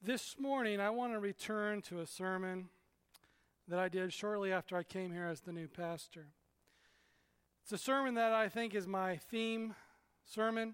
This morning, I want to return to a sermon that I did shortly after I came here as the new pastor. It's a sermon that I think is my theme sermon.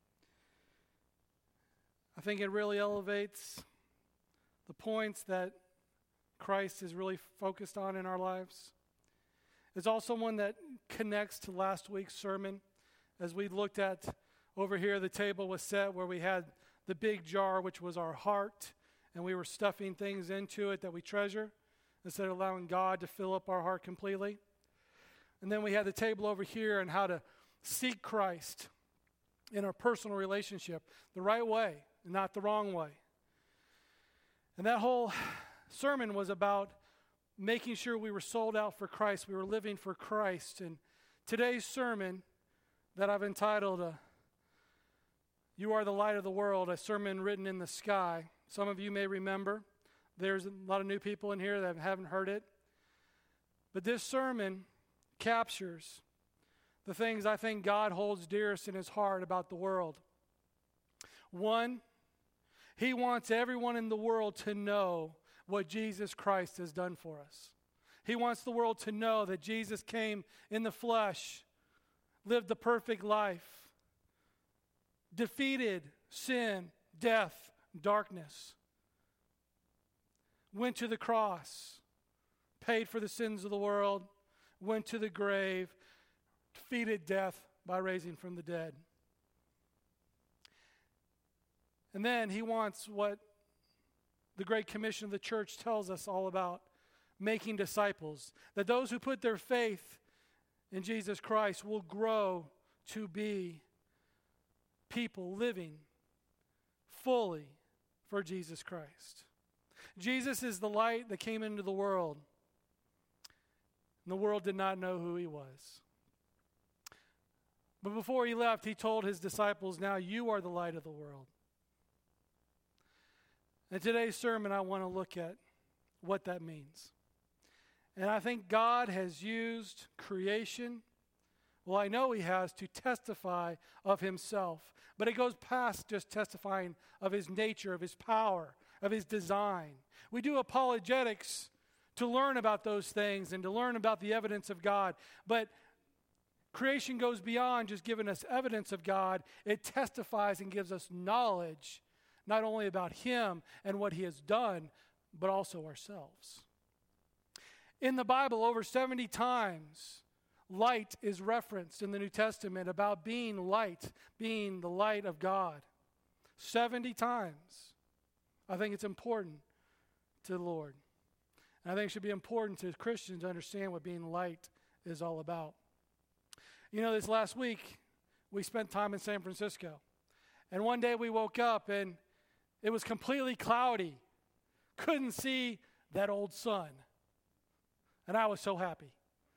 I think it really elevates the points that Christ is really focused on in our lives. It's also one that connects to last week's sermon. As we looked at over here, the table was set where we had the big jar, which was our heart, and we were stuffing things into it that we treasure instead of allowing God to fill up our heart completely. And then we had the table over here and how to seek Christ in our personal relationship the right way, not the wrong way. And that whole sermon was about making sure we were sold out for Christ, we were living for Christ. And today's sermon that I've entitled, You Are the Light of the World, a sermon written in the sky. Some of you may remember. There's a lot of new people in here that haven't heard it. But this sermon captures the things I think God holds dearest in his heart about the world. One, he wants everyone in the world to know what Jesus Christ has done for us. He wants the world to know that Jesus came in the flesh, lived the perfect life, defeated sin, death, darkness, went to the cross, paid for the sins of the world, went to the grave, defeated death by raising from the dead. And then he wants what the Great Commission of the church tells us all about, making disciples, that those who put their faith in Jesus Christ will grow to be people living fully for Jesus Christ. Jesus is the light that came into the world, and the world did not know who he was. But before he left, he told his disciples, now you are the light of the world. In today's sermon, I want to look at what that means. And I think God has used creation, well, I know he has, to testify of himself. But it goes past just testifying of his nature, of his power, of his design. We do apologetics to learn about those things and to learn about the evidence of God. But creation goes beyond just giving us evidence of God. It testifies and gives us knowledge, not only about him and what he has done, but also ourselves. In the Bible, over 70 times, light is referenced in the New Testament about being light, being the light of God. 70 times. I think it's important to the Lord. And I think it should be important to Christians to understand what being light is all about. You know, this last week, we spent time in San Francisco. And one day we woke up and it was completely cloudy. Couldn't see that old sun. And I was so happy.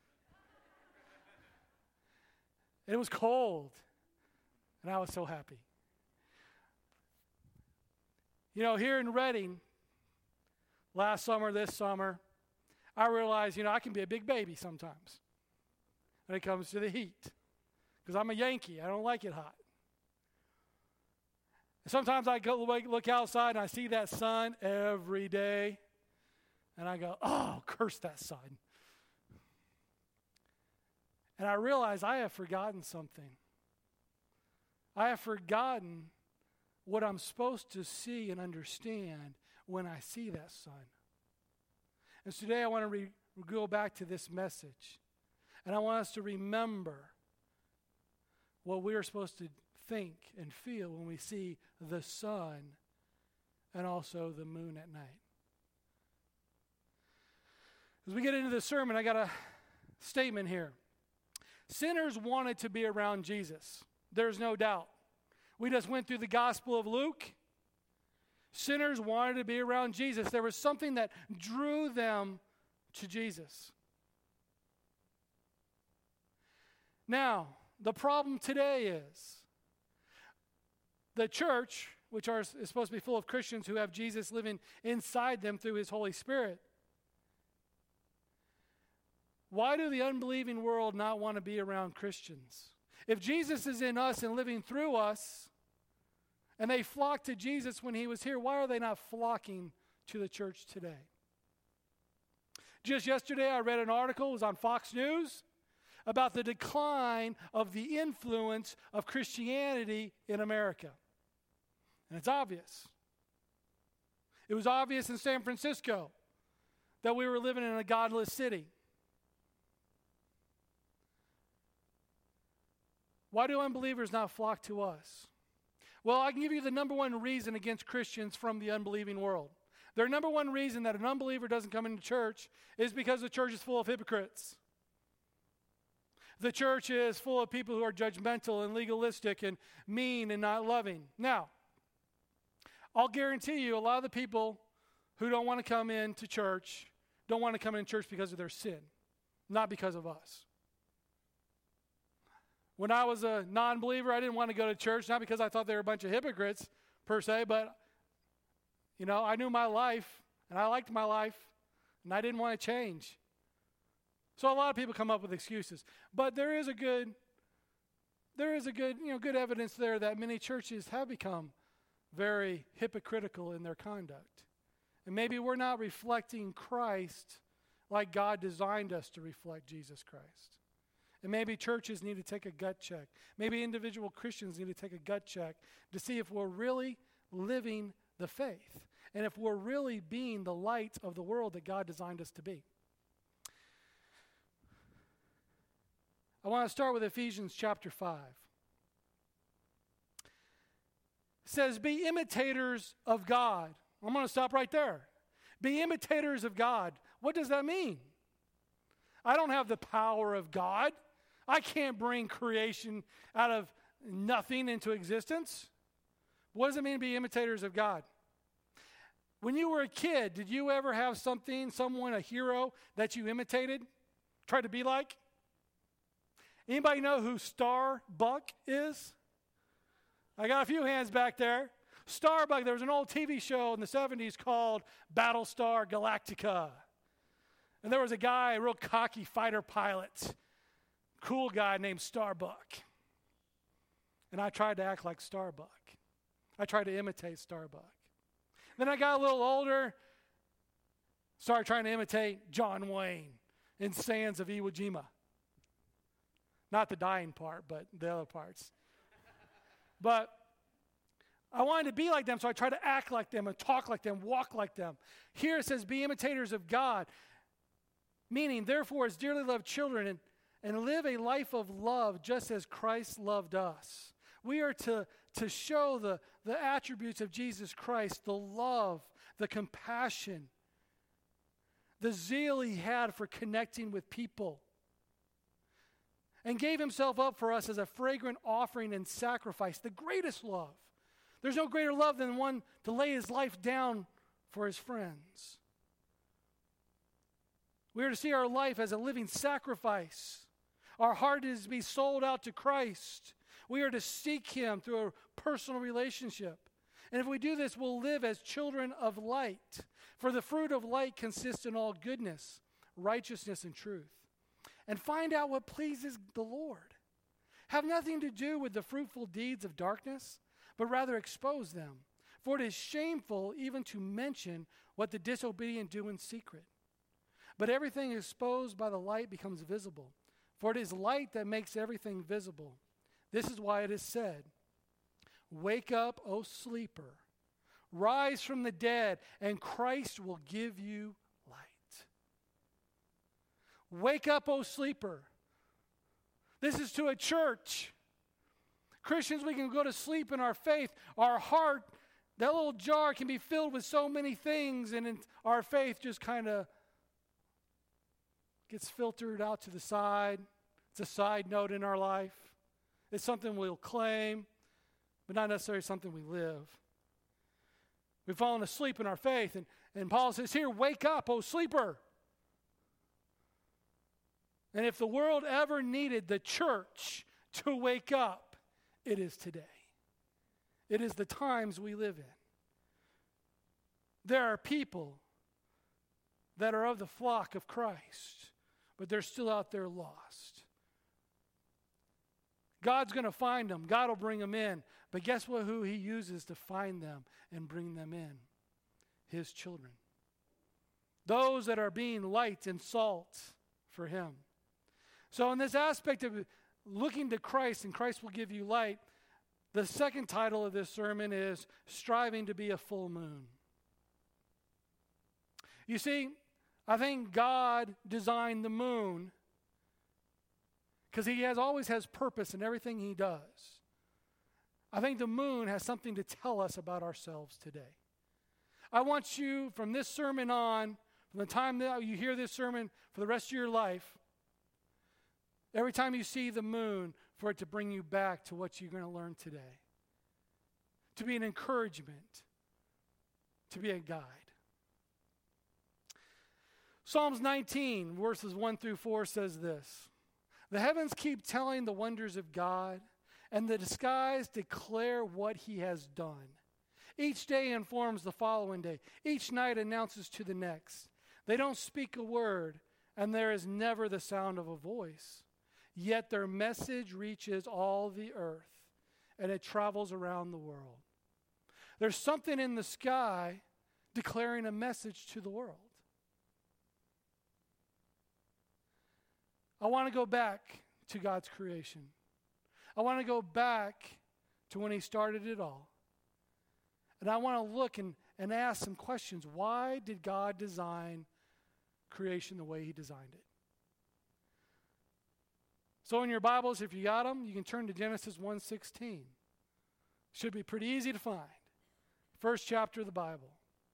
And it was cold. And I was so happy. You know, here in Redding, last summer, this summer, I realized, I can be a big baby sometimes when it comes to the heat. Because I'm a Yankee. I don't like it hot. And sometimes I go look outside and I see that sun every day. And I go, oh, curse that sun. And I realize I have forgotten something. I have forgotten what I'm supposed to see and understand when I see that sun. And so today I want to go back to this message. And I want us to remember what we are supposed to think and feel when we see the sun and also the moon at night. As we get into the sermon, I got a statement here. Sinners wanted to be around Jesus. There's no doubt. We just went through the Gospel of Luke. Sinners wanted to be around Jesus. There was something that drew them to Jesus. Now, the problem today is the church, which is supposed to be full of Christians who have Jesus living inside them through his Holy Spirit. Why do the unbelieving world not want to be around Christians? If Jesus is in us and living through us, And they flocked to Jesus when he was here. Why are they not flocking to the church today? Just yesterday, I read an article, it was on Fox News, about the decline of the influence of Christianity in America. And it's obvious. It was obvious in San Francisco that we were living in a godless city. Why do unbelievers not flock to us? Well, I can give you the number one reason against Christians from the unbelieving world. Their number one reason that an unbeliever doesn't come into church is because the church is full of hypocrites. The church is full of people who are judgmental and legalistic and mean and not loving. Now, I'll guarantee you a lot of the people who don't want to come into church don't want to come into church because of their sin, not because of us. When I was a non-believer, I didn't want to go to church, not because I thought they were a bunch of hypocrites per se, but I knew my life, and I liked my life, and I didn't want to change. So a lot of people come up with excuses. But there is a good evidence there that many churches have become very hypocritical in their conduct. And maybe we're not reflecting Christ like God designed us to reflect Jesus Christ. And maybe churches need to take a gut check. Maybe individual Christians need to take a gut check to see if we're really living the faith and if we're really being the light of the world that God designed us to be. I want to start with Ephesians chapter 5. It says, be imitators of God. I'm going to stop right there. Be imitators of God. What does that mean? I don't have the power of God. I can't bring creation out of nothing into existence. What does it mean to be imitators of God? When you were a kid, did you ever have someone, a hero that you imitated, tried to be like? Anybody know who Starbuck is? I got a few hands back there. Starbuck, there was an old TV show in the 70s called Battlestar Galactica. And there was a guy, a real cocky fighter pilot, cool guy named Starbuck. And I tried to act like Starbuck. I tried to imitate Starbuck. Then I got a little older, started trying to imitate John Wayne in Sands of Iwo Jima. Not the dying part, but the other parts. But I wanted to be like them, so I tried to act like them and talk like them, walk like them. Here it says, be imitators of God, meaning, therefore, as dearly loved children, and live a life of love just as Christ loved us. We are to show the attributes of Jesus Christ, the love, the compassion, the zeal he had for connecting with people, and gave himself up for us as a fragrant offering and sacrifice, the greatest love. There's no greater love than one to lay his life down for his friends. We are to see our life as a living sacrifice. Our heart is to be sold out to Christ. We are to seek him through a personal relationship. And if we do this, we'll live as children of light. For the fruit of light consists in all goodness, righteousness, and truth. And find out what pleases the Lord. Have nothing to do with the fruitful deeds of darkness, but rather expose them. For it is shameful even to mention what the disobedient do in secret. But everything exposed by the light becomes visible. For it is light that makes everything visible. This is why it is said, wake up, O sleeper. Rise from the dead, and Christ will give you light. Wake up, O sleeper. This is to a church. Christians, we can go to sleep in our faith. Our heart, that little jar can be filled with so many things, and our faith just kind of gets filtered out to the side. It's a side note in our life. It's something we'll claim, but not necessarily something we live. We've fallen asleep in our faith, and Paul says here, wake up, O sleeper. And if the world ever needed the church to wake up, it is today. It is the times we live in. There are people that are of the flock of Christ, but they're still out there lost. God's going to find them. God will bring them in. But guess what? Who he uses to find them and bring them in? His children. Those that are being light and salt for him. So in this aspect of looking to Christ, and Christ will give you light, the second title of this sermon is Striving to be a Full Moon. You see, I think God designed the moon because he always has purpose in everything he does. I think the moon has something to tell us about ourselves today. I want you, from this sermon on, from the time that you hear this sermon for the rest of your life, every time you see the moon, for it to bring you back to what you're going to learn today. To be an encouragement. To be a guide. Psalms 19, verses 1 through 4 says this. The heavens keep telling the wonders of God, and the skies declare what he has done. Each day informs the following day. Each night announces to the next. They don't speak a word, and there is never the sound of a voice. Yet their message reaches all the earth, and it travels around the world. There's something in the sky declaring a message to the world. I want to go back to God's creation. I want to go back to when he started it all. And I want to look and ask some questions. Why did God design creation the way he designed it? So in your Bibles, if you got them, you can turn to Genesis 1:16. Should be pretty easy to find. First chapter of the Bible.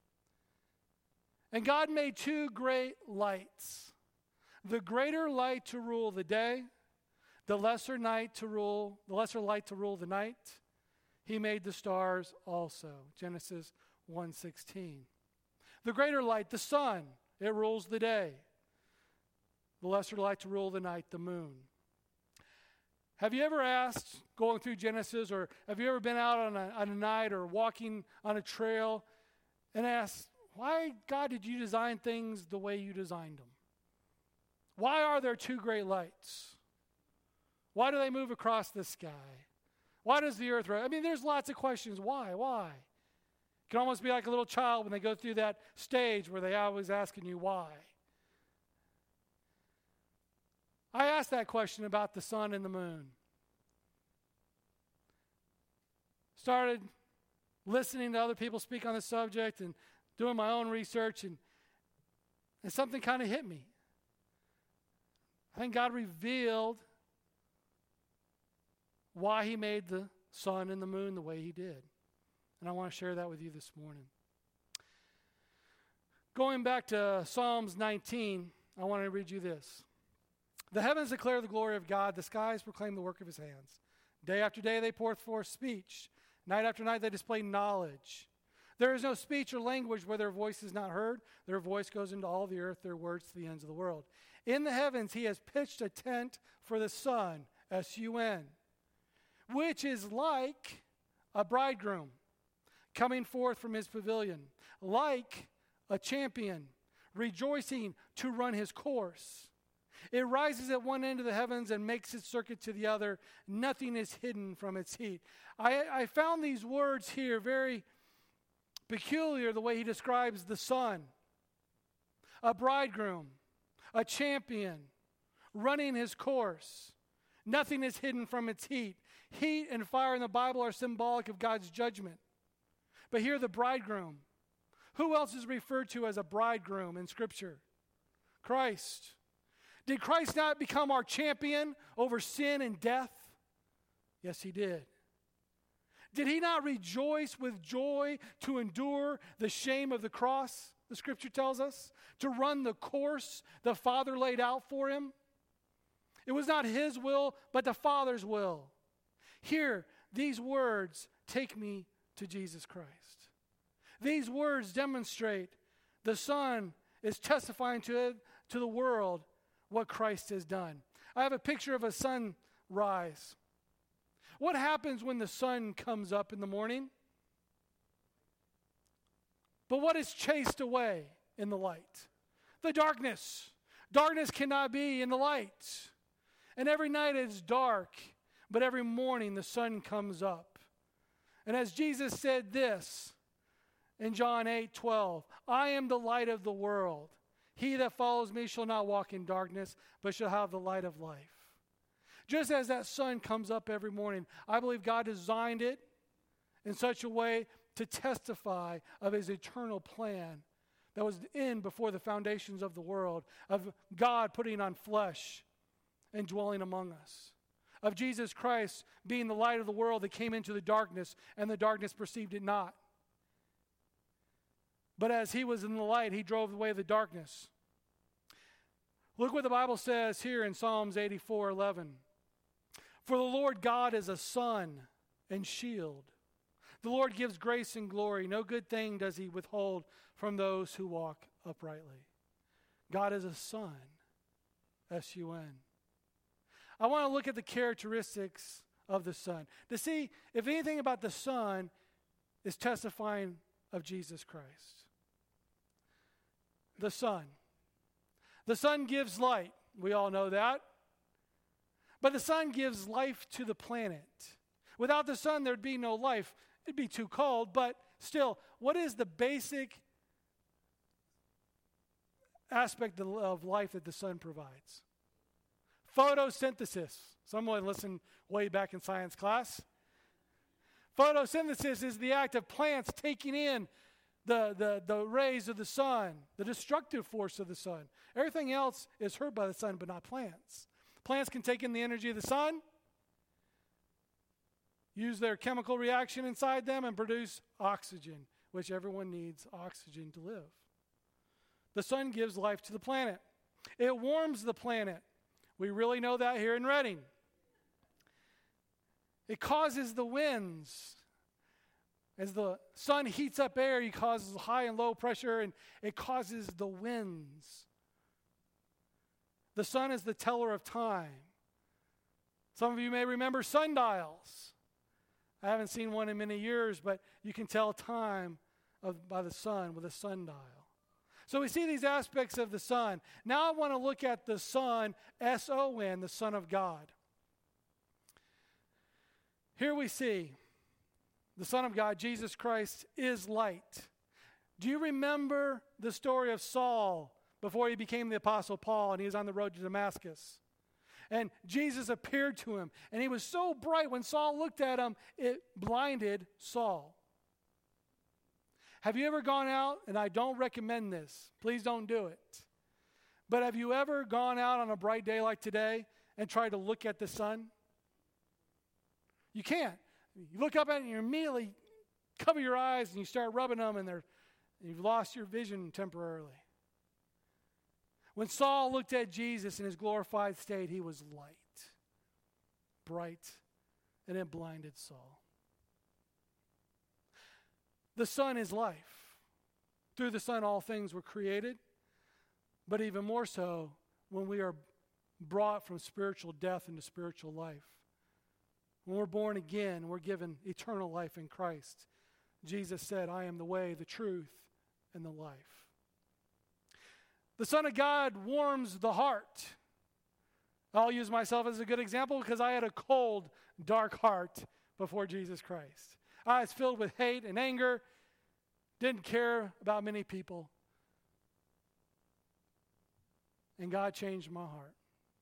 And God made two great lights. The greater light to rule the day, the lesser light to rule the night. He made the stars also. Genesis 1:16. The greater light, the sun, it rules the day. The lesser light to rule the night, the moon. Have you ever asked, going through Genesis, or have you ever been out on a night or walking on a trail and asked, why, God, did you design things the way you designed them? Why are there two great lights? Why do they move across the sky? Why does the earth rotate? I mean, there's lots of questions. Why? It can almost be like a little child when they go through that stage where they always asking you why. I asked that question about the sun and the moon. Started listening to other people speak on the subject and doing my own research, and something kind of hit me. I think God revealed why he made the sun and the moon the way he did. And I want to share that with you this morning. Going back to Psalms 19, I want to read you this. The heavens declare the glory of God. The skies proclaim the work of his hands. Day after day they pour forth speech. Night after night they display knowledge. There is no speech or language where their voice is not heard. Their voice goes into all the earth, their words to the ends of the world. In the heavens he has pitched a tent for the sun, S-U-N, which is like a bridegroom coming forth from his pavilion, like a champion rejoicing to run his course. It rises at one end of the heavens and makes its circuit to the other. Nothing is hidden from its heat. I found these words here very peculiar, the way he describes the sun. A bridegroom, a champion, running his course. Nothing is hidden from its heat. Heat and fire in the Bible are symbolic of God's judgment. But here the bridegroom. Who else is referred to as a bridegroom in Scripture? Christ. Did Christ not become our champion over sin and death? Yes, he did. Did he not rejoice with joy to endure the shame of the cross, the Scripture tells us? To run the course the Father laid out for him? It was not his will, but the Father's will. Here, these words take me to Jesus Christ. These words demonstrate the Son is testifying to the world what Christ has done. I have a picture of a sunrise. What happens when the sun comes up in the morning? But what is chased away in the light? The darkness. Darkness cannot be in the light. And every night it's dark, but every morning the sun comes up. And as Jesus said this in John 8:12, I am the light of the world. He that follows me shall not walk in darkness, but shall have the light of life. Just as that sun comes up every morning, I believe God designed it in such a way to testify of his eternal plan that was in before the foundations of the world, of God putting on flesh and dwelling among us, of Jesus Christ being the light of the world that came into the darkness, and the darkness perceived it not. But as he was in the light, he drove away the darkness. Look what the Bible says here in Psalms 84:11. For the Lord God is a sun and shield. The Lord gives grace and glory. No good thing does he withhold from those who walk uprightly. God is a sun, S-U-N. I want to look at the characteristics of the sun to see if anything about the sun is testifying of Jesus Christ. The sun. The sun gives light. We all know that. But the sun gives life to the planet. Without the sun, there'd be no life. It'd be too cold, but still, what is the basic aspect of life that the sun provides? Photosynthesis. Someone listened way back in science class. Photosynthesis is the act of plants taking in the rays of the sun, the destructive force of the sun. Everything else is hurt by the sun, but not plants. Plants can take in the energy of the sun, use their chemical reaction inside them, and produce oxygen, which everyone needs oxygen to live. The sun gives life to the planet. It warms the planet. We really know that here in Redding. It causes the winds. As the sun heats up air, it causes high and low pressure, and it causes the winds. The sun is the teller of time. Some of you may remember sundials. I haven't seen one in many years, but you can tell time by the sun with a sundial. So we see these aspects of the sun. Now I want to look at the Son, S-O-N, the Son of God. Here we see the Son of God, Jesus Christ, is light. Do you remember the story of Saul before he became the Apostle Paul and he was on the road to Damascus? And Jesus appeared to him, and he was so bright when Saul looked at him, it blinded Saul. Have you ever gone out, and I don't recommend this, please don't do it, but have you ever gone out on a bright day like today and tried to look at the sun? You can't. You look up at it and you immediately cover your eyes and you start rubbing them, and you've lost your vision temporarily. When Saul looked at Jesus in his glorified state, he was light, bright, and it blinded Saul. The sun is life. Through the sun, all things were created, but even more so when we are brought from spiritual death into spiritual life. When we're born again, we're given eternal life in Christ. Jesus said, I am the way, the truth, and the life. The Son of God warms the heart. I'll use myself as a good example because I had a cold, dark heart before Jesus Christ. I was filled with hate and anger, didn't care about many people. And God changed my heart.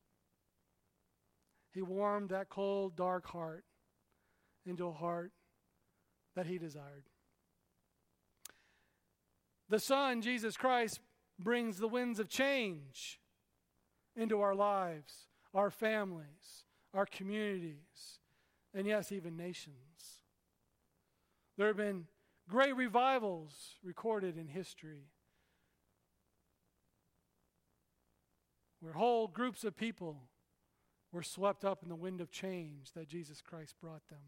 He warmed that cold, dark heart into a heart that he desired. The Son, Jesus Christ, brings the winds of change into our lives, our families, our communities, and yes, even nations. There have been great revivals recorded in history where whole groups of people were swept up in the wind of change that Jesus Christ brought them.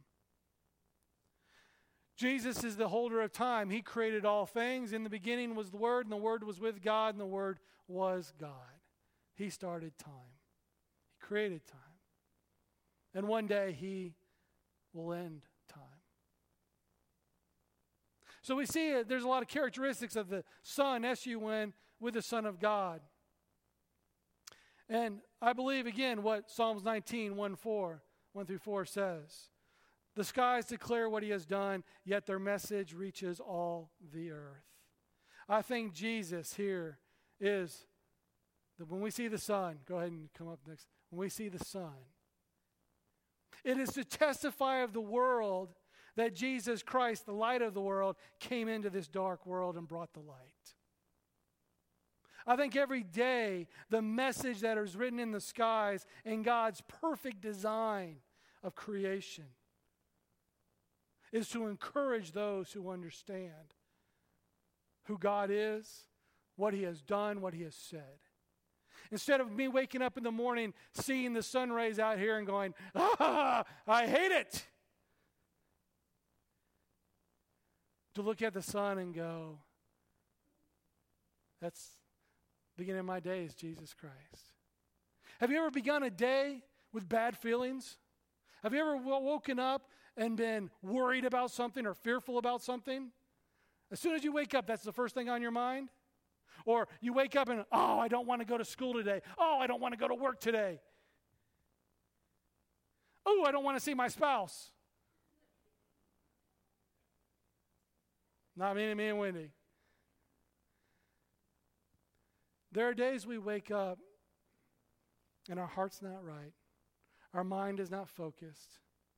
Jesus is the holder of time. He created all things. In the beginning was the Word, and the Word was with God, and the Word was God. He started time. He created time. And one day he will end time. So we see there's a lot of characteristics of the Son, S-U-N, with the Son of God. And I believe, again, what Psalms 19, 1 through 4 says. The skies declare what he has done, yet their message reaches all the earth. I think Jesus here is, when we see the sun, go ahead and come up next. When we see the sun, it is to testify of the world that Jesus Christ, the light of the world, came into this dark world and brought the light. I think every day the message that is written in the skies in God's perfect design of creation is to encourage those who understand who God is, what he has done, what he has said. Instead of me waking up in the morning, seeing the sun rays out here and going, I hate it. To look at the sun and go, that's the beginning of my day is Jesus Christ. Have you ever begun a day with bad feelings? Have you ever woken up and been worried about something or fearful about something? As soon as you wake up, that's the first thing on your mind? Or you wake up and, I don't want to go to school today. I don't want to go to work today. I don't want to see my spouse. Not me and Wendy. There are days we wake up and our heart's not right. Our mind is not focused.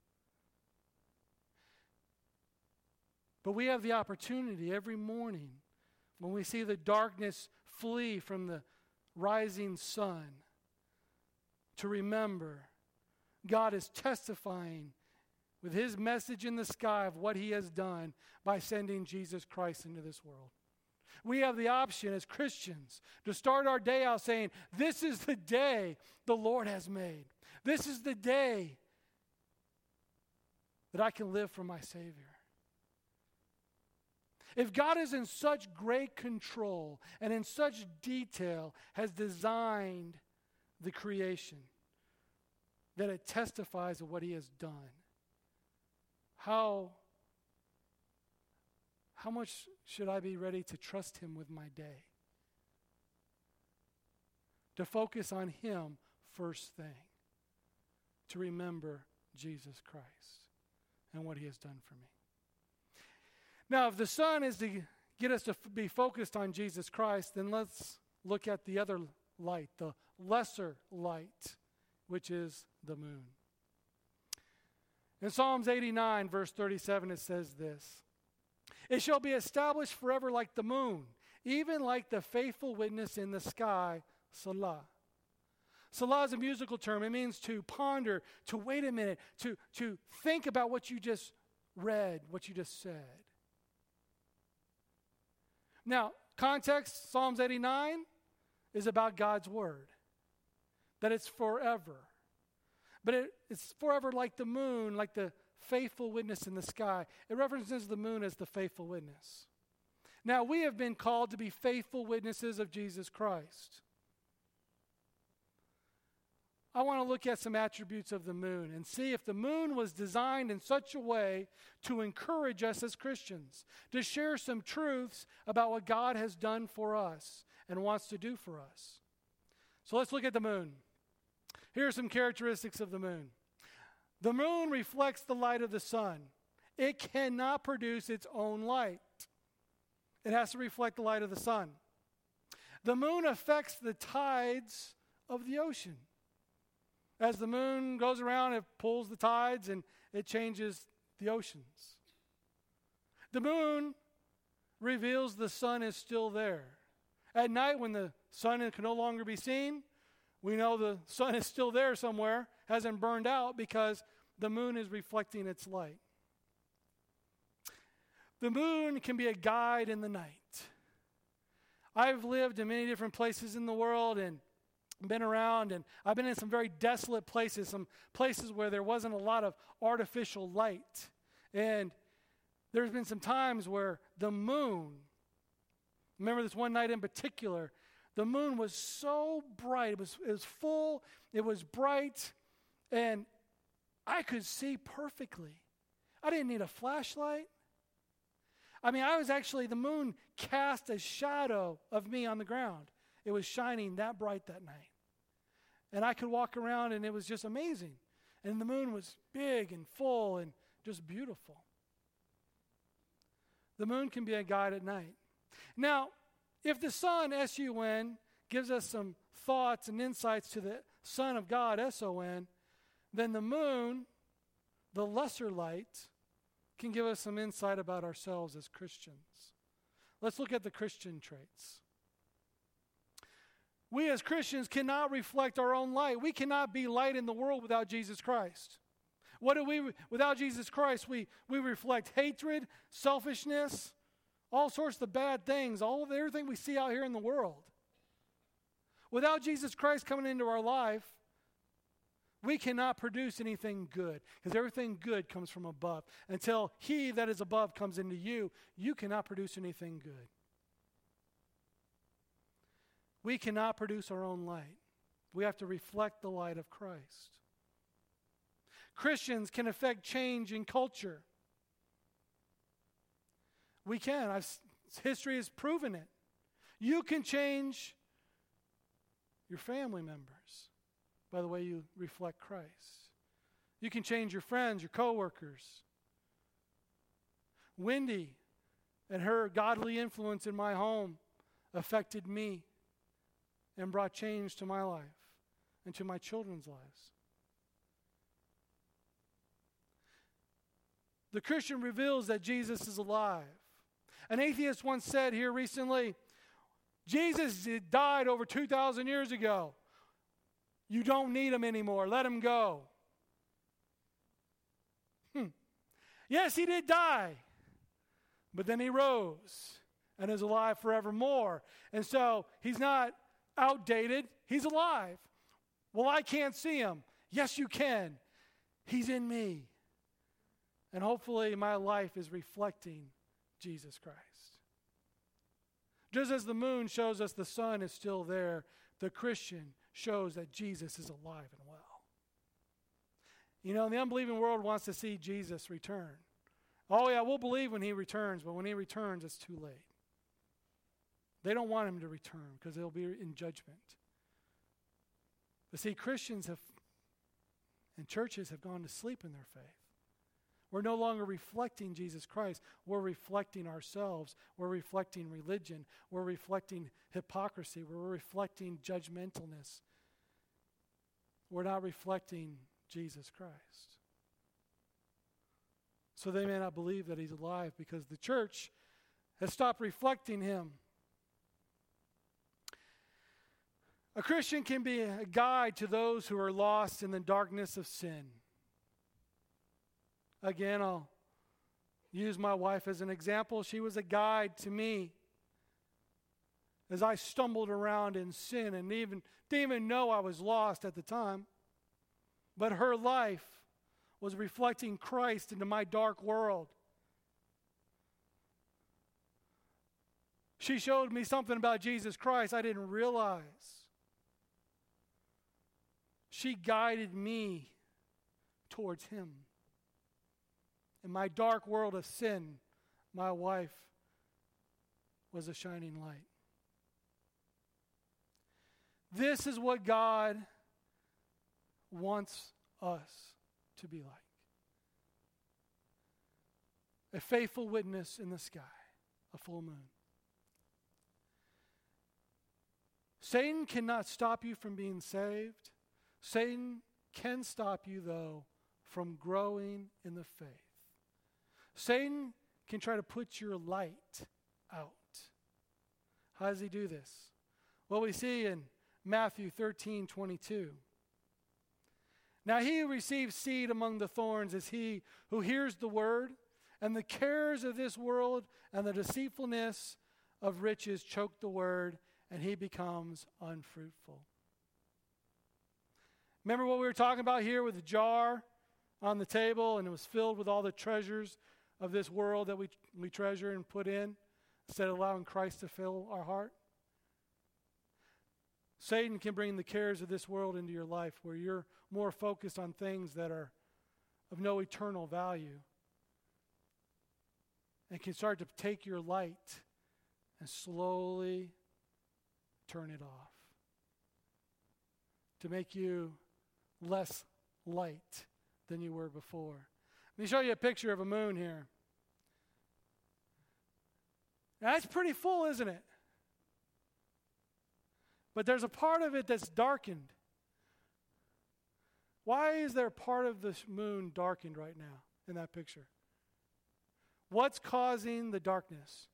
But we have the opportunity every morning when we see the darkness flee from the rising sun to remember God is testifying with his message in the sky of what he has done by sending Jesus Christ into this world. We have the option as Christians to start our day out saying, this is the day the Lord has made. This is the day that I can live for my Savior. If God is in such great control and in such detail has designed the creation that it testifies of what he has done, how much should I be ready to trust him with my day? To focus on him first thing. To remember Jesus Christ and what he has done for me. Now, if the sun is to get us to be focused on Jesus Christ, then let's look at the other light, the lesser light, which is the moon. In Psalms 89, verse 37, it says this: it shall be established forever like the moon, even like the faithful witness in the sky, Selah. Selah is a musical term. It means to ponder, to wait a minute, to think about what you just read, what you just said. Now, context, Psalms 89 is about God's word, that it's forever. But it's forever like the moon, like the faithful witness in the sky. It references the moon as the faithful witness. Now, we have been called to be faithful witnesses of Jesus Christ. I want to look at some attributes of the moon and see if the moon was designed in such a way to encourage us as Christians, to share some truths about what God has done for us and wants to do for us. So let's look at the moon. Here are some characteristics of the moon. The moon reflects the light of the sun. It cannot produce its own light. It has to reflect the light of the sun. The moon affects the tides of the ocean. As the moon goes around, it pulls the tides and it changes the oceans. The moon reveals the sun is still there. At night, when the sun can no longer be seen, we know the sun is still there somewhere, hasn't burned out because the moon is reflecting its light. The moon can be a guide in the night. I've lived in many different places in the world and been around, and I've been in some very desolate places, some places where there wasn't a lot of artificial light. And there's been some times where the moon, remember this one night in particular, the moon was so bright, it was full, it was bright, and I could see perfectly. I didn't need a flashlight. I mean, the moon cast a shadow of me on the ground. It was shining that bright that night. And I could walk around and it was just amazing. And the moon was big and full and just beautiful. The moon can be a guide at night. Now, if the sun, S-U-N, gives us some thoughts and insights to the Son of God, S-O-N, then the moon, the lesser light, can give us some insight about ourselves as Christians. Let's look at the Christian traits. We as Christians cannot reflect our own light. We cannot be light in the world without Jesus Christ. What do we, without Jesus Christ, we reflect hatred, selfishness, all sorts of bad things, everything we see out here in the world. Without Jesus Christ coming into our life, we cannot produce anything good, because everything good comes from above. Until He that is above comes into you, you cannot produce anything good. We cannot produce our own light. We have to reflect the light of Christ. Christians can affect change in culture. We can. History has proven it. You can change your family members by the way you reflect Christ. You can change your friends, your coworkers. Wendy and her godly influence in my home affected me and brought change to my life and to my children's lives. The Christian reveals that Jesus is alive. An atheist once said here recently, Jesus died over 2,000 years ago. You don't need him anymore. Let him go. Yes, he did die. But then he rose and is alive forevermore. And so he's not outdated. He's alive. Well, I can't see him. Yes, you can. He's in me. And hopefully my life is reflecting Jesus Christ. Just as the moon shows us the sun is still there, the Christian shows that Jesus is alive and well. You know, the unbelieving world wants to see Jesus return. Oh yeah, we'll believe when he returns, but when he returns, it's too late. They don't want him to return because they'll be in judgment. But see, Christians and churches have gone to sleep in their faith. We're no longer reflecting Jesus Christ. We're reflecting ourselves. We're reflecting religion. We're reflecting hypocrisy. We're reflecting judgmentalness. We're not reflecting Jesus Christ. So they may not believe that he's alive because the church has stopped reflecting him. A Christian can be a guide to those who are lost in the darkness of sin. Again, I'll use my wife as an example. She was a guide to me as I stumbled around in sin and didn't even know I was lost at the time. But her life was reflecting Christ into my dark world. She showed me something about Jesus Christ I didn't realize. She guided me towards him. In my dark world of sin, my wife was a shining light. This is what God wants us to be like. A faithful witness in the sky, a full moon. Satan cannot stop you from being saved. Satan can stop you, though, from growing in the faith. Satan can try to put your light out. How does he do this? Well, we see in Matthew 13:22. Now he who receives seed among the thorns is he who hears the word, and the cares of this world and the deceitfulness of riches choke the word, and he becomes unfruitful. Remember what we were talking about here with the jar on the table, and it was filled with all the treasures of this world that we treasure and put in instead of allowing Christ to fill our heart? Satan can bring the cares of this world into your life where you're more focused on things that are of no eternal value, and can start to take your light and slowly turn it off to make you less light than you were before. Let me show you a picture of a moon here. Now, that's pretty full, isn't it? But there's a part of it that's darkened. Why is there part of the moon darkened right now in that picture? What's causing the darkness?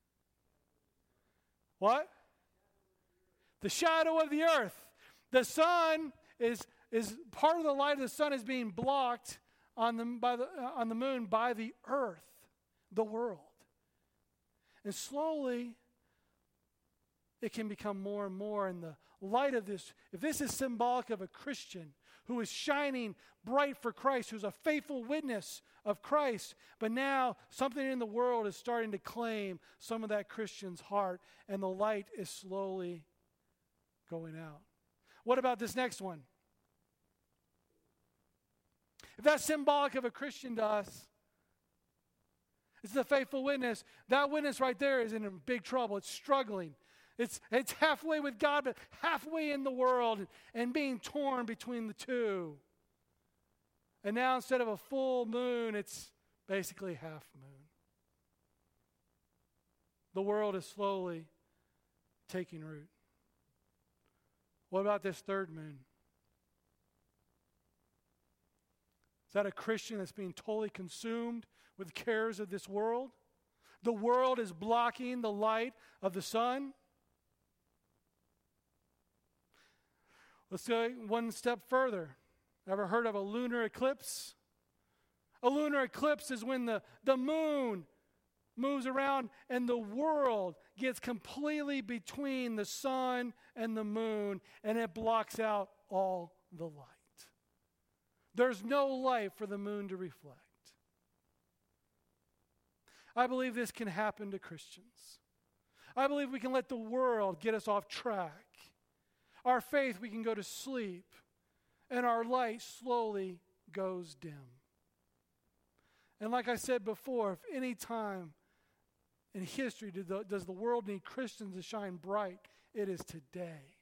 What? The shadow of the earth. The sun is part of the light of the sun is being blocked on the moon by the earth, the world. And slowly, it can become more and more in the light of this. If this is symbolic of a Christian who is shining bright for Christ, who's a faithful witness of Christ, but now something in the world is starting to claim some of that Christian's heart, and the light is slowly going out. What about this next one? If that's symbolic of a Christian to us, it's the faithful witness. That witness right there is in big trouble. It's struggling. It's halfway with God, but halfway in the world and being torn between the two. And now instead of a full moon, it's basically half moon. The world is slowly taking root. What about this third moon? Is that a Christian that's being totally consumed with the cares of this world? The world is blocking the light of the sun. Let's go one step further. Ever heard of a lunar eclipse? A lunar eclipse is when the moon moves around and the world gets completely between the sun and the moon, and it blocks out all the light. There's no light for the moon to reflect. I believe this can happen to Christians. I believe we can let the world get us off track. Our faith, we can go to sleep, and our light slowly goes dim. And like I said before, if any time in history does the world need Christians to shine bright, it is today.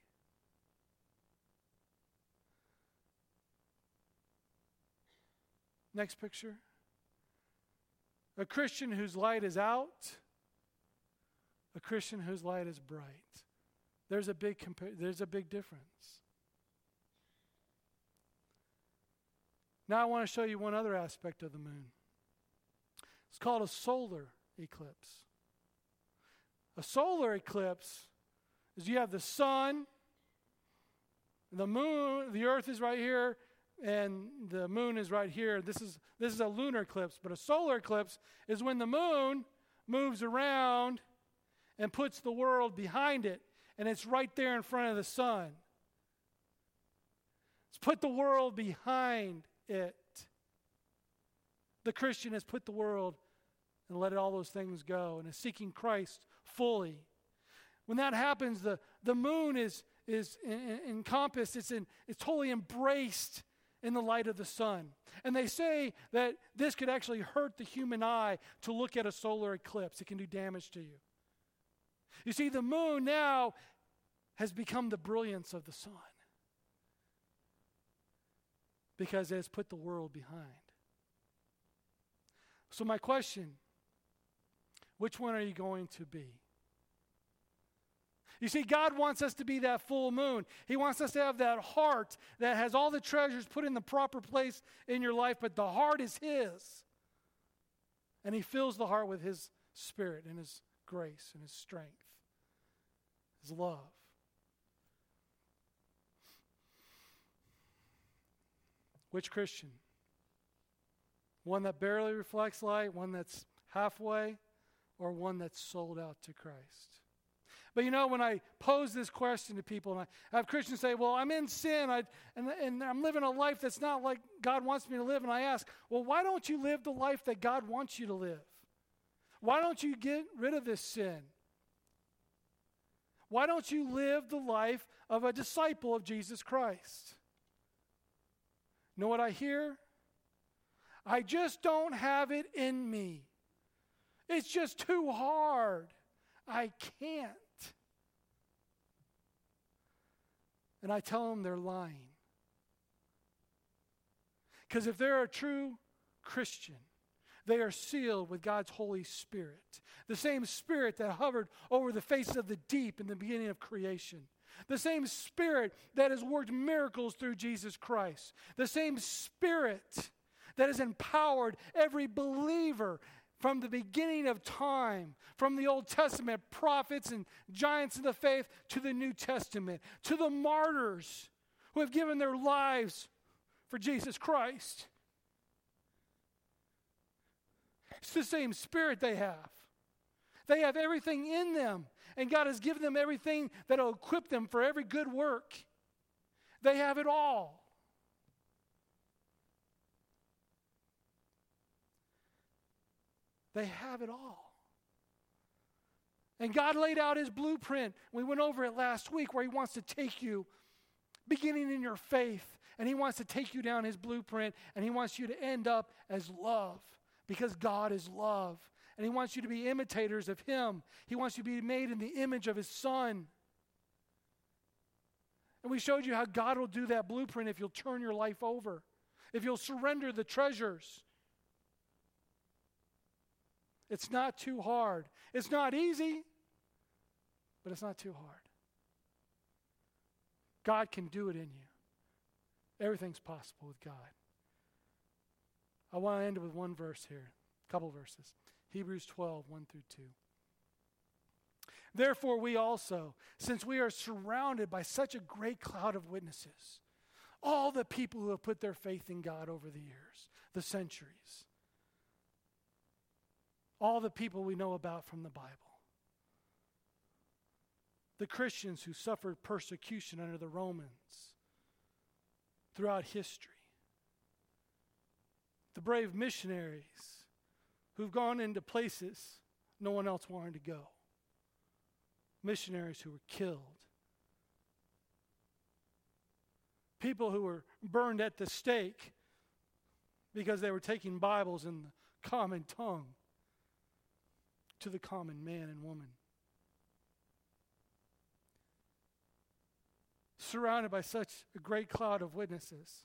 Next picture. A Christian whose light is out, a Christian whose light is bright. There's a big difference. Now I want to show you one other aspect of the moon. It's called a solar eclipse. A solar eclipse is you have the sun, the moon, the earth is right here, and the moon is right here. This is a lunar eclipse, but a solar eclipse is when the moon moves around and puts the world behind it, and it's right there in front of the sun. It's put the world behind it. The Christian has put the world and let all those things go and is seeking Christ fully. When that happens, the moon is encompassed, it's totally embraced in the light of the sun. And they say that this could actually hurt the human eye to look at a solar eclipse. It can do damage to you. You see, the moon now has become the brilliance of the sun because it has put the world behind. So my question, which one are you going to be? You see, God wants us to be that full moon. He wants us to have that heart that has all the treasures put in the proper place in your life, but the heart is His. And He fills the heart with His Spirit and His grace and His strength, His love. Which Christian? One that barely reflects light, one that's halfway, or one that's sold out to Christ? But you know, when I pose this question to people, and I have Christians say, well, I'm in sin, and I'm living a life that's not like God wants me to live, and I ask, well, why don't you live the life that God wants you to live? Why don't you get rid of this sin? Why don't you live the life of a disciple of Jesus Christ? You know what I hear? I just don't have it in me. It's just too hard. I can't. And I tell them they're lying. Because if they're a true Christian, they are sealed with God's Holy Spirit. The same Spirit that hovered over the face of the deep in the beginning of creation. The same Spirit that has worked miracles through Jesus Christ. The same Spirit that has empowered every believer from the beginning of time, from the Old Testament prophets and giants of the faith to the New Testament, to the martyrs who have given their lives for Jesus Christ. It's the same Spirit they have. They have everything in them, and God has given them everything that will equip them for every good work. They have it all. They have it all. And God laid out His blueprint. We went over it last week where He wants to take you, beginning in your faith, and He wants to take you down His blueprint, and He wants you to end up as love, because God is love. And He wants you to be imitators of Him. He wants you to be made in the image of His Son. And we showed you how God will do that blueprint if you'll turn your life over, if you'll surrender the treasures. It's not too hard. It's not easy, but it's not too hard. God can do it in you. Everything's possible with God. I want to end with one verse here, a couple verses. Hebrews 12, 1 through 2. Therefore we also, since we are surrounded by such a great cloud of witnesses, all the people who have put their faith in God over the years, the centuries, all the people we know about from the Bible, the Christians who suffered persecution under the Romans throughout history, the brave missionaries who've gone into places no one else wanted to go, missionaries who were killed, people who were burned at the stake because they were taking Bibles in the common tongue to the common man and woman. Surrounded by such a great cloud of witnesses,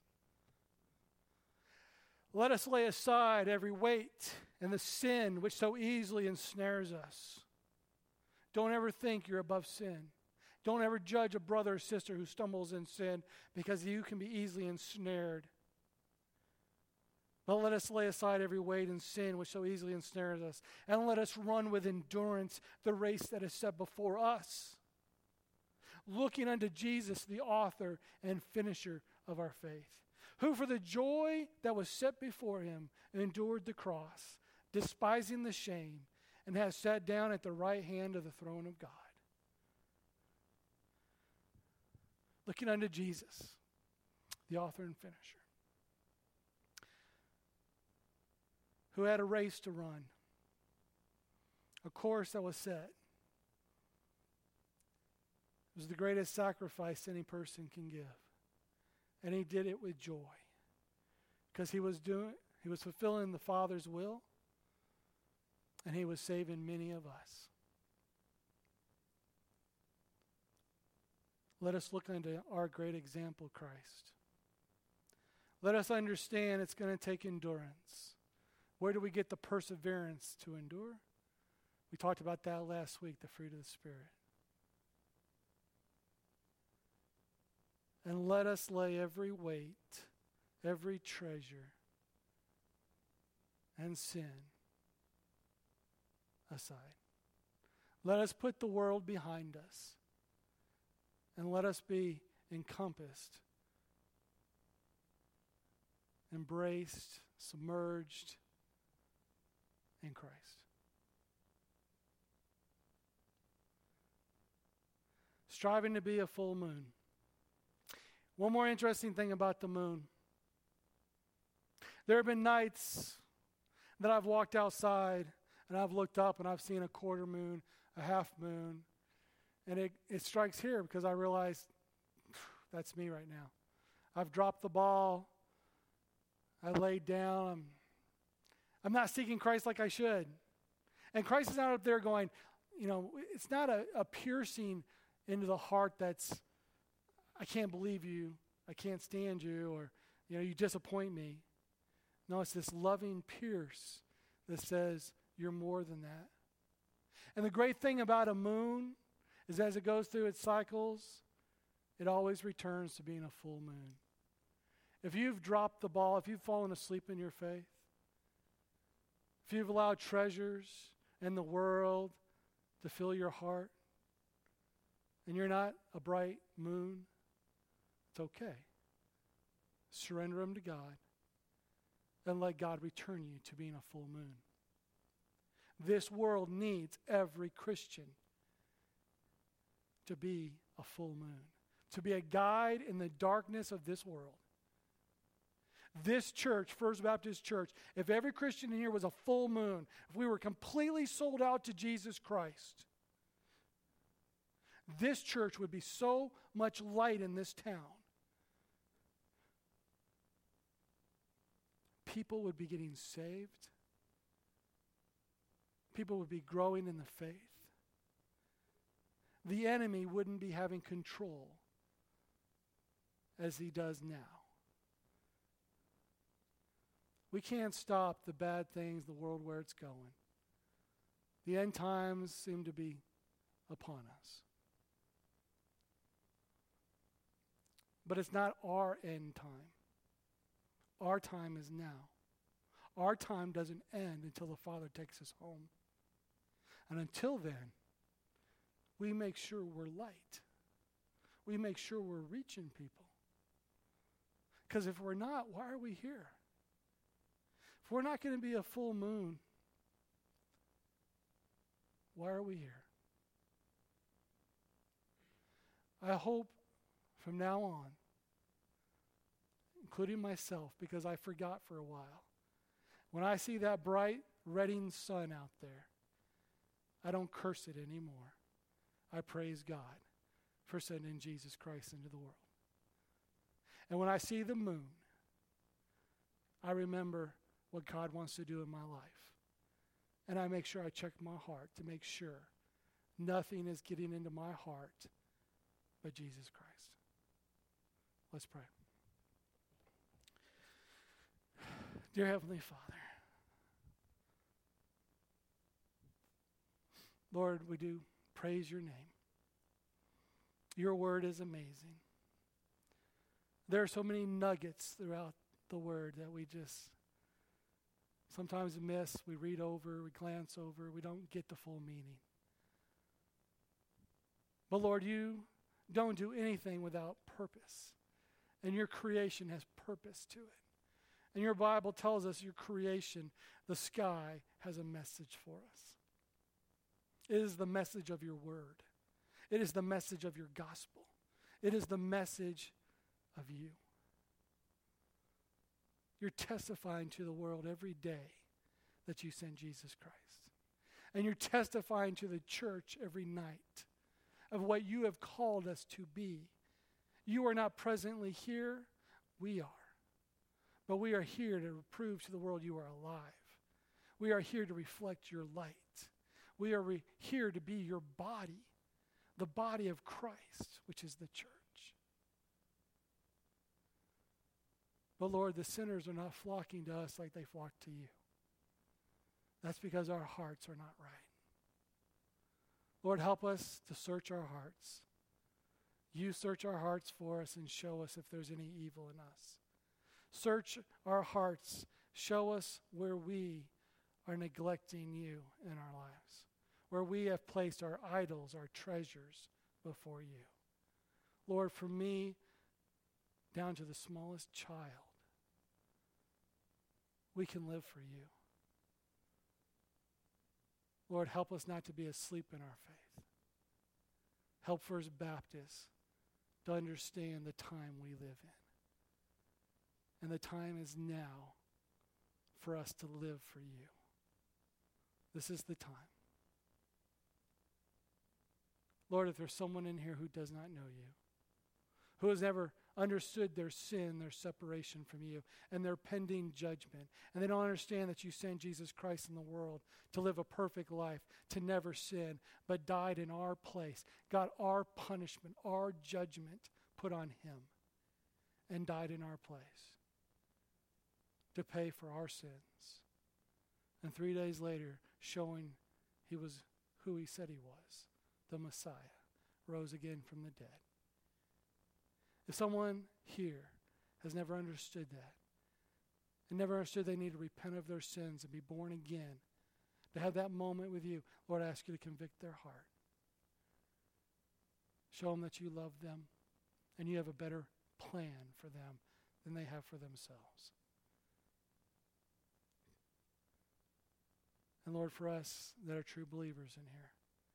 let us lay aside every weight and the sin which so easily ensnares us. Don't ever think you're above sin. Don't ever judge a brother or sister who stumbles in sin, because you can be easily ensnared. But let us lay aside every weight and sin which so easily ensnares us, and let us run with endurance the race that is set before us, looking unto Jesus, the author and finisher of our faith, who for the joy that was set before Him endured the cross, despising the shame, and has sat down at the right hand of the throne of God. Looking unto Jesus, the author and finisher, who had a race to run, a course that was set. It was the greatest sacrifice any person can give. And He did it with joy, because He was fulfilling the Father's will, and He was saving many of us. Let us look unto our great example, Christ. Let us understand it's going to take endurance. Where do we get the perseverance to endure? We talked about that last week, the fruit of the Spirit. And let us lay every weight, every treasure, and sin aside. Let us put the world behind us, and let us be encompassed, embraced, submerged in Christ. Striving to be a full moon. One more interesting thing about the moon. There have been nights that I've walked outside and I've looked up and I've seen a quarter moon, a half moon, and it strikes here because I realize that's me right now. I've dropped the ball. I laid down. I'm not seeking Christ like I should. And Christ is not up there going, it's not a piercing into the heart that's, I can't believe you, I can't stand you, or, you disappoint me. No, it's this loving pierce that says you're more than that. And the great thing about a moon is as it goes through its cycles, it always returns to being a full moon. If you've dropped the ball, if you've fallen asleep in your faith, if you've allowed treasures and the world to fill your heart, and you're not a bright moon, it's okay. Surrender them to God and let God return you to being a full moon. This world needs every Christian to be a full moon, to be a guide in the darkness of this world. This church, First Baptist Church, if every Christian in here was a full moon, if we were completely sold out to Jesus Christ, this church would be so much light in this town. People would be getting saved. People would be growing in the faith. The enemy wouldn't be having control as he does now. We can't stop the bad things, the world where it's going. The end times seem to be upon us. But it's not our end time. Our time is now. Our time doesn't end until the Father takes us home. And until then, we make sure we're light. We make sure we're reaching people. Because if we're not, why are we here? If we're not going to be a full moon, why are we here? I hope from now on, including myself, because I forgot for a while, when I see that bright, redding sun out there, I don't curse it anymore. I praise God for sending Jesus Christ into the world. And when I see the moon, I remember what God wants to do in my life. And I make sure I check my heart to make sure nothing is getting into my heart but Jesus Christ. Let's pray. Dear Heavenly Father, Lord, we do praise your name. Your word is amazing. There are so many nuggets throughout the word that we just sometimes miss, we read over, we glance over, we don't get the full meaning. But Lord, you don't do anything without purpose. And your creation has purpose to it. And your Bible tells us your creation, the sky, has a message for us. It is the message of your word. It is the message of your gospel. It is the message of you. You're testifying to the world every day that you sent Jesus Christ. And you're testifying to the church every night of what you have called us to be. You are not presently here, we are. But we are here to prove to the world you are alive. We are here to reflect your light. We are here to be your body, the body of Christ, which is the church. But Lord, the sinners are not flocking to us like they flock to you. That's because our hearts are not right. Lord, help us to search our hearts. You search our hearts for us and show us if there's any evil in us. Search our hearts. Show us where we are neglecting you in our lives, where we have placed our idols, our treasures before you. Lord, from me down to the smallest child, we can live for you. Lord, help us not to be asleep in our faith. Help First Baptist to understand the time we live in. And the time is now for us to live for you. This is the time. Lord, if there's someone in here who does not know you, who has never understood their sin, their separation from you, and their pending judgment, and they don't understand that you sent Jesus Christ in the world to live a perfect life, to never sin, but died in our place, got our punishment, our judgment put on him, and died in our place. to pay for our sins. And 3 days later, showing he was who he said he was, the Messiah, rose again from the dead. If someone here has never understood that, and never understood they need to repent of their sins and be born again, to have that moment with you, Lord, I ask you to convict their heart. Show them that you love them and you have a better plan for them than they have for themselves. And Lord, for us that are true believers in here,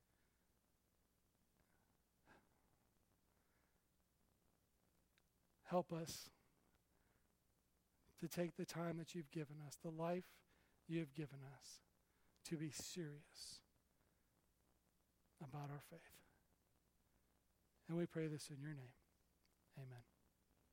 help us to take the time that you've given us, the life you have given us, to be serious about our faith. And we pray this in your name. Amen.